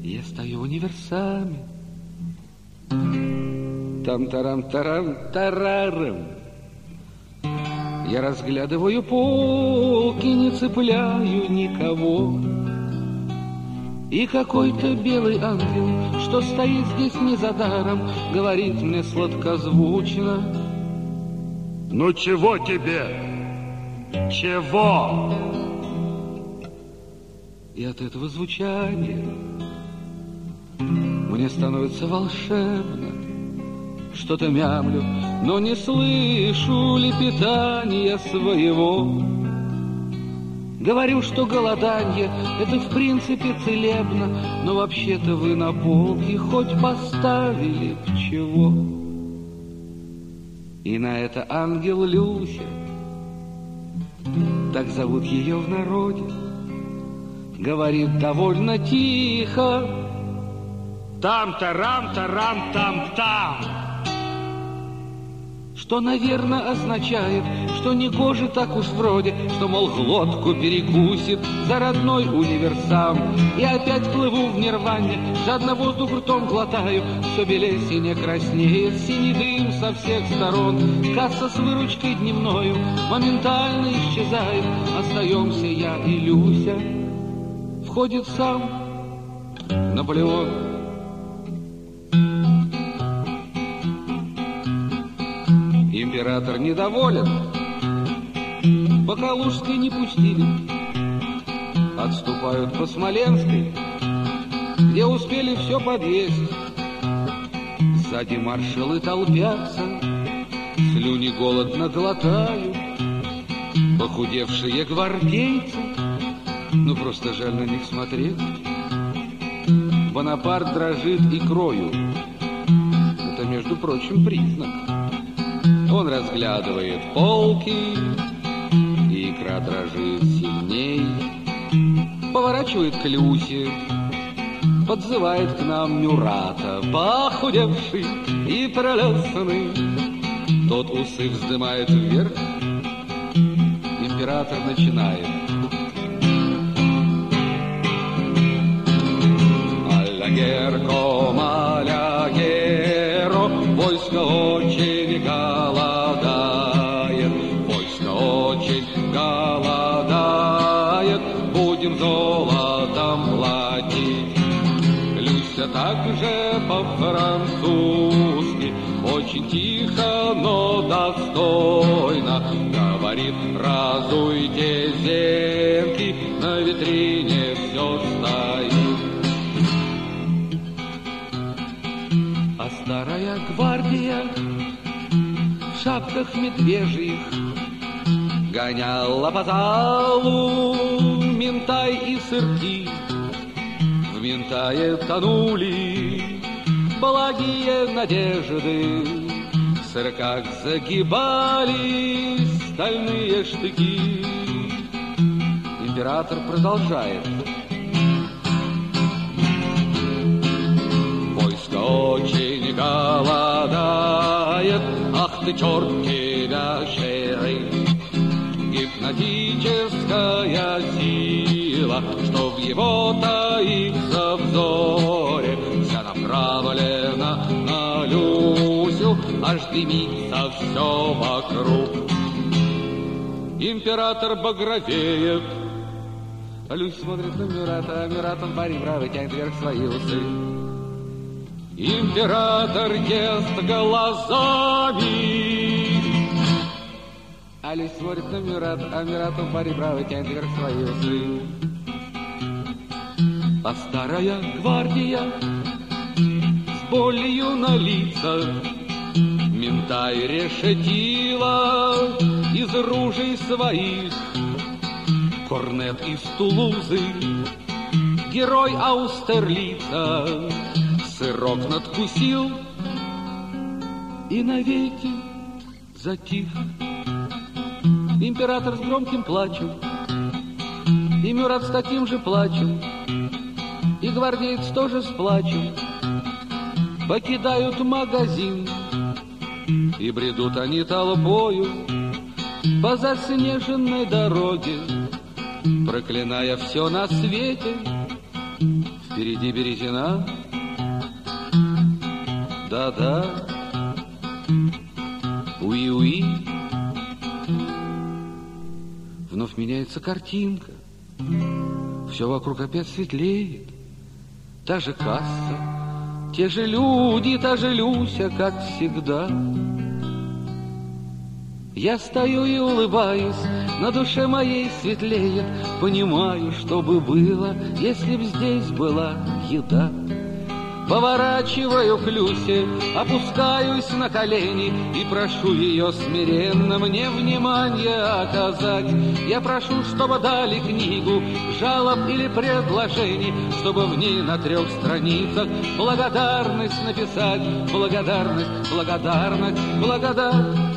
Я стою в универсаме. Там-тарам-тарам-тарарам. Я разглядываю полки, не цепляю никого. И какой-то белый ангел, что стоит здесь не за даром, говорит мне сладкозвучно: ну чего тебе? Чего? И от этого звучания мне становится волшебно. Что-то мямлю, но не слышу лепетания своего. Говорю, что голоданье — это в принципе целебно, но вообще-то вы на полке хоть поставили б чего. И на это ангел Люся, так зовут ее в народе, говорит довольно тихо: там-тарам-тарам-там-там. Что, наверное, означает, что негоже так уж вроде, что, мол, глотку перекусит за родной универсам. И опять плыву в нирване, жадно воздух ртом глотаю, все белее сине краснеет, синий дым со всех сторон. Касса с выручкой дневною моментально исчезает, остаемся я и Люся. Входит сам Наполеон. Император недоволен, по Калужской не пустили, отступают по Смоленской, где успели все подъесть. Сзади маршалы толпятся, слюни голодно глотают, похудевшие гвардейцы, ну просто жаль на них смотреть. Бонапарт дрожит икрою, это, между прочим, признак. Он разглядывает полки, и икра дрожит сильней. Поворачивает к Люсе, подзывает к нам Мюрата, похудевший и пролесанный. Тот усы вздымает вверх. Император начинает: «Алягерко, малягеро, войско очень голодает, войско очень голодает, будем золотом платить». Люся также по-французски, очень тихо, но достойно говорит: разуйте зенки, на витрине все стоит. А старая гвардия в шапках медвежьих гоняла по залу минтай и сырки. В минтае тонули благие надежды, в сырках загибались стальные штыки. Император продолжает: войско очень голодает, ах ты, черт тебя шери. Гипнотическая сила, что в его таится взоре, вся направлена на Люсю, аж дымится все вокруг. Император багровеет. Люся смотрит на Мюрата, а Мюрат, он парень бравый, тянет вверх свои усы. Император ест глазами. А Люся смотрит на Мюрата, а Мюрат, он парень бравый, тянет вверх свои усы. А старая гвардия с болью на лицах, минтай решетила из ружей своих, корнет из Тулузы, герой Аустерлица, сырок надкусил и навеки затих. Император с громким плачем, и Мюрат с таким же плачем, и гвардеец тоже с плачем покидают магазин, и бредут они толпою по заснеженной дороге, проклиная все на свете, Впереди Березина. Да-да. Уи-уи. Вновь меняется картинка. Все вокруг опять светлеет. Та же касса, те же люди, та же Люся, как всегда. Я стою и улыбаюсь, на душе моей светлеет. Понимаю, что бы было, если б здесь была еда. Поворачиваю к Люсе, опускаюсь на колени и прошу ее смиренно мне внимание оказать. Я прошу, чтобы дали книгу жалоб или предложений, чтобы в ней на 3 страницах благодарность написать. Благодарность, благодарность, благодарность.